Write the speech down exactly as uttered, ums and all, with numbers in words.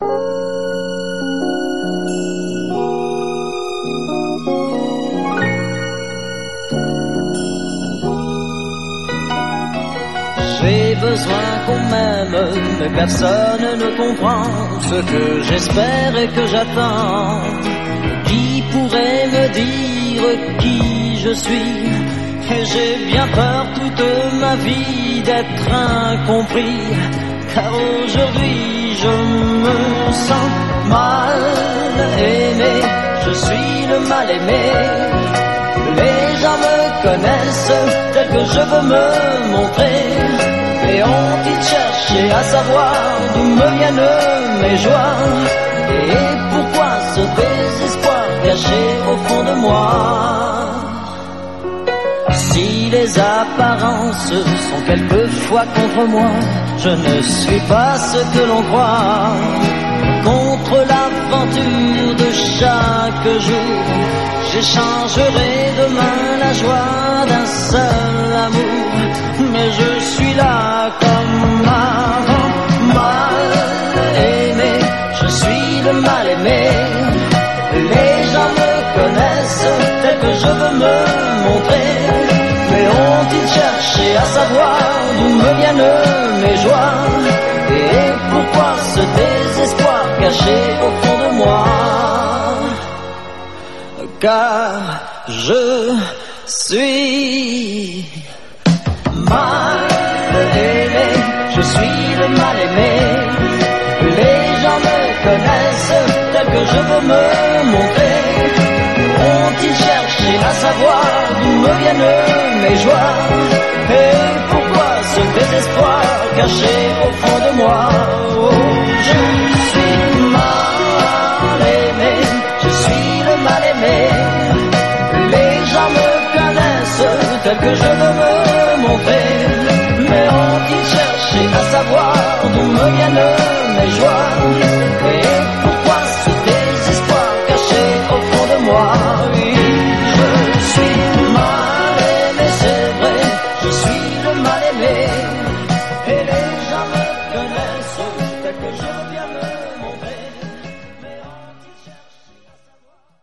J'ai besoin qu'on m'aime, mais personne ne comprend ce que j'espère et que j'attends. Qui pourrait me dire qui je suis? Et j'ai bien peur toute ma vie d'être incompris, car aujourd'hui je me sens mal aimé. Je suis le mal aimé. Les gens me connaissent tel que je veux me montrer. Et ont-ils cherché à savoir d'où me viennent mes joies? Et pourquoi ce désespoir caché au fond de moi? Si les apparences sont quelquefois contre moi, je ne suis pas ce que l'on croit. Contre l'aventure de chaque jour, j'échangerai demain la joie d'un seul amour. Mais je suis là comme avant, mal aimé. Je suis le mal aimé. Les gens me connaissent tel que je veux me montrer. Mais ont-ils cherché à savoir d'où me viennent mes joies? Et pourquoi ce désespoir caché au fond de moi? Car je suis mal aimé, je suis le mal aimé. Les gens me connaissent tel que je veux me montrer. Ont-ils cherché à savoir d'où me viennent mes joies? Et pourquoi ce désespoir caché au fond de moi? Oh, je suis mal aimé, je suis le mal aimé. Les gens me connaissent tel que je veux me montrer. Mais ont-ils cherché à savoir d'où me viennent mes joies? Et pourquoi ce désespoir caché au fond de moi? Oui, je suis mal aimé, c'est vrai, je suis le mal aimé.